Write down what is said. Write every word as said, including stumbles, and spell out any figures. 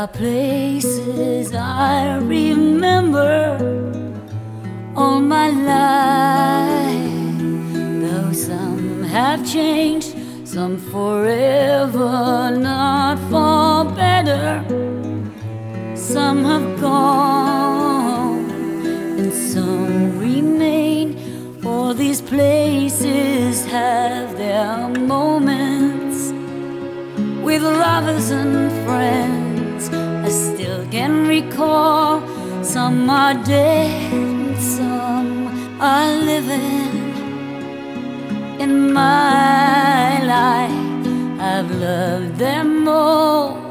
are places I remember all my life, though some have changed, some forever, not for better. Some have gone and some remain. All these places have their moments with lovers and friends. I still can recall. Some are dead and some are living. In my life I've loved them all.